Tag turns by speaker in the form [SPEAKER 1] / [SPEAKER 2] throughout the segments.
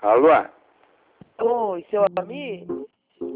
[SPEAKER 1] Alô?
[SPEAKER 2] Oi, seu amigo?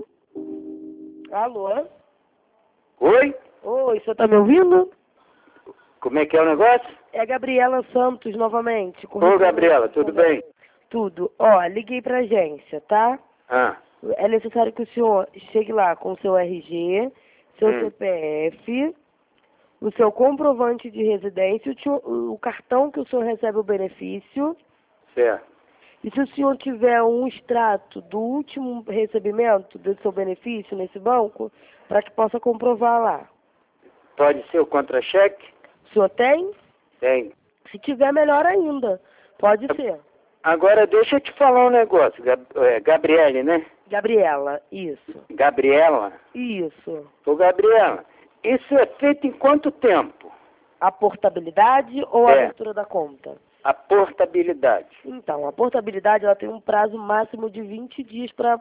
[SPEAKER 2] Alô?
[SPEAKER 1] Oi?
[SPEAKER 2] Oi, o senhor tá me ouvindo?
[SPEAKER 1] Como é que é o negócio?
[SPEAKER 2] É a Gabriela Santos, novamente.
[SPEAKER 1] Ô, Gabriela, tudo bem?
[SPEAKER 2] Tudo. Ó, liguei pra agência, tá?
[SPEAKER 1] Ah,
[SPEAKER 2] É necessário que o senhor chegue lá com o seu RG, seu CPF, o seu comprovante de residência, o cartão que o senhor recebe o benefício.
[SPEAKER 1] certo.
[SPEAKER 2] E se o senhor tiver um extrato do último recebimento do seu benefício nesse banco, para que possa comprovar lá.
[SPEAKER 1] Pode ser o contra-cheque?
[SPEAKER 2] O senhor tem?
[SPEAKER 1] Tem.
[SPEAKER 2] Se tiver, melhor ainda. Pode ser.
[SPEAKER 1] Agora deixa eu te falar um negócio, Gabriele, né?
[SPEAKER 2] Gabriela, isso.
[SPEAKER 1] Gabriela?
[SPEAKER 2] Isso.
[SPEAKER 1] Ô, Gabriela, isso é feito em quanto tempo?
[SPEAKER 2] A portabilidade ou a
[SPEAKER 1] É.
[SPEAKER 2] abertura da conta?
[SPEAKER 1] A portabilidade.
[SPEAKER 2] Então, a portabilidade ela tem um prazo máximo de 20 dias para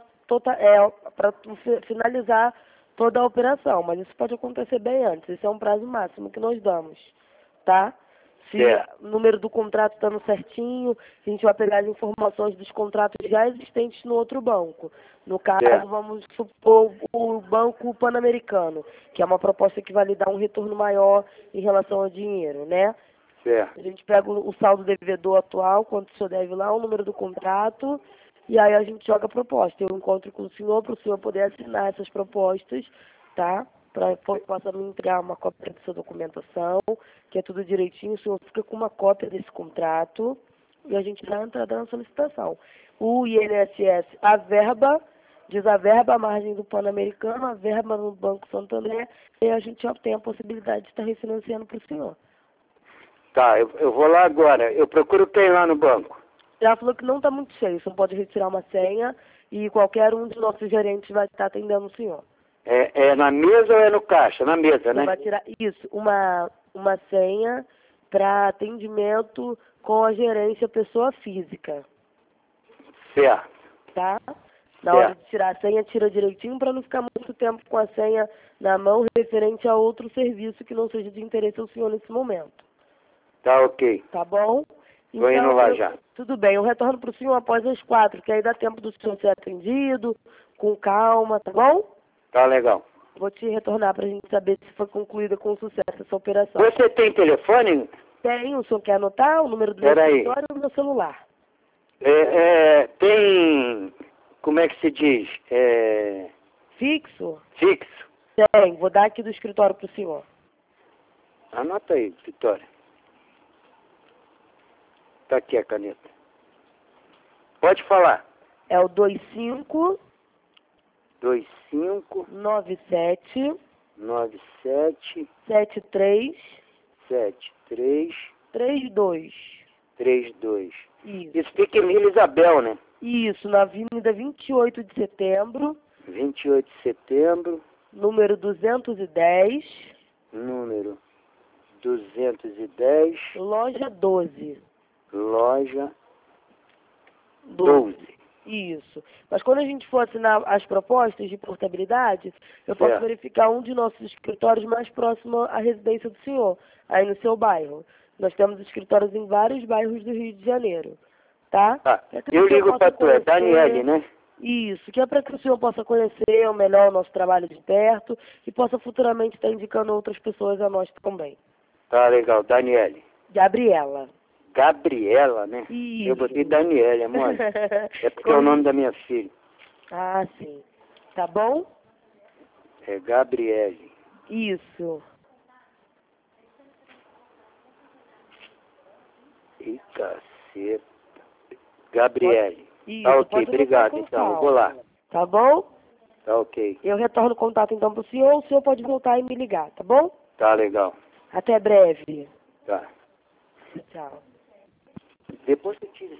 [SPEAKER 2] finalizar toda a operação, mas isso pode acontecer bem antes. Esse é um prazo máximo que nós damos, tá? Se
[SPEAKER 1] Certo.
[SPEAKER 2] o número do contrato estando certinho, a gente vai pegar as informações dos contratos já existentes no outro banco. No caso,
[SPEAKER 1] Certo.
[SPEAKER 2] vamos supor o Banco Pan-Americano, que é uma proposta que vai lhe dar um retorno maior em relação ao dinheiro, né?
[SPEAKER 1] Certo.
[SPEAKER 2] A gente pega o saldo devedor atual, quanto o senhor deve lá, o número do contrato, e aí a gente joga a proposta. Eu encontro com o senhor para o senhor poder assinar essas propostas, tá? Para que possa me entregar uma cópia da sua documentação, que é tudo direitinho, o senhor fica com uma cópia desse contrato e a gente dá a entrada na solicitação. O INSS, a verba, diz a verba à margem do Pan-Americano, a verba no Banco Santander, e a gente já tem a possibilidade de estar refinanciando para o senhor.
[SPEAKER 1] Tá, eu vou lá agora. Eu procuro quem lá no banco?
[SPEAKER 2] Ela falou que não está muito cheio, você pode retirar uma senha e qualquer um de nossos gerentes vai estar atendendo o senhor.
[SPEAKER 1] É na mesa ou é no caixa? Na mesa,
[SPEAKER 2] Você
[SPEAKER 1] né?
[SPEAKER 2] vai tirar isso, uma senha para atendimento com a gerência pessoa física,
[SPEAKER 1] Certo.
[SPEAKER 2] tá? Na hora de tirar a senha, tira direitinho para não ficar muito tempo com a senha na mão referente a outro serviço que não seja de interesse ao senhor nesse momento.
[SPEAKER 1] Tá ok.
[SPEAKER 2] Tá bom?
[SPEAKER 1] Vou indo lá já.
[SPEAKER 2] Tudo bem, eu retorno para o senhor após as 4, que aí dá tempo do senhor ser atendido, com calma, tá bom?
[SPEAKER 1] Tá legal.
[SPEAKER 2] Vou te retornar para a gente saber se foi concluída com sucesso essa operação.
[SPEAKER 1] Você tem telefone?
[SPEAKER 2] Tem, o senhor quer anotar o número do meu
[SPEAKER 1] Peraí.
[SPEAKER 2] escritório ou do meu celular?
[SPEAKER 1] Tem... Como é que se diz?
[SPEAKER 2] Fixo?
[SPEAKER 1] Fixo.
[SPEAKER 2] Tem, vou dar aqui do escritório para o senhor.
[SPEAKER 1] Anota aí, Vitória. Tá aqui a caneta. Pode falar.
[SPEAKER 2] É o 25
[SPEAKER 1] 25
[SPEAKER 2] 97
[SPEAKER 1] 97
[SPEAKER 2] 73
[SPEAKER 1] 73
[SPEAKER 2] 32.
[SPEAKER 1] 32.
[SPEAKER 2] Isso.
[SPEAKER 1] Isso fica em Vila Isabel, né?
[SPEAKER 2] Isso, na Avenida 28 de Setembro,
[SPEAKER 1] 28 de setembro,
[SPEAKER 2] número 210,
[SPEAKER 1] número 210,
[SPEAKER 2] loja 12.
[SPEAKER 1] loja 12.
[SPEAKER 2] Isso. Mas quando a gente for assinar as propostas de portabilidade, eu posso
[SPEAKER 1] Certo.
[SPEAKER 2] verificar um de nossos escritórios mais próximo à residência do senhor, aí no seu bairro. Nós temos escritórios em vários bairros do Rio de Janeiro, tá?
[SPEAKER 1] Tá.
[SPEAKER 2] É que
[SPEAKER 1] Eu
[SPEAKER 2] o senhor
[SPEAKER 1] ligo
[SPEAKER 2] possa
[SPEAKER 1] pra tu, é
[SPEAKER 2] conhecer-
[SPEAKER 1] Daniele, né?
[SPEAKER 2] Isso, que é para que o senhor possa conhecer melhor o nosso trabalho de perto e possa futuramente estar indicando outras pessoas a nós também.
[SPEAKER 1] Tá legal, Daniele.
[SPEAKER 2] Gabriela.
[SPEAKER 1] Gabriela, né?
[SPEAKER 2] Isso.
[SPEAKER 1] Eu botei Daniele, amor. É porque é o nome da minha filha.
[SPEAKER 2] Ah, sim. Tá bom?
[SPEAKER 1] É Gabriele.
[SPEAKER 2] Isso.
[SPEAKER 1] Ih, caceta. Gabriele.
[SPEAKER 2] Isso.
[SPEAKER 1] Tá ok,
[SPEAKER 2] Pode anotar
[SPEAKER 1] obrigado
[SPEAKER 2] com
[SPEAKER 1] então. Eu
[SPEAKER 2] calma.
[SPEAKER 1] vou lá.
[SPEAKER 2] Tá bom?
[SPEAKER 1] Tá ok.
[SPEAKER 2] Eu retorno o contato então pro senhor pode voltar e me ligar, tá bom?
[SPEAKER 1] Tá legal.
[SPEAKER 2] Até breve.
[SPEAKER 1] Tá.
[SPEAKER 2] Tchau.
[SPEAKER 1] Depois você tira.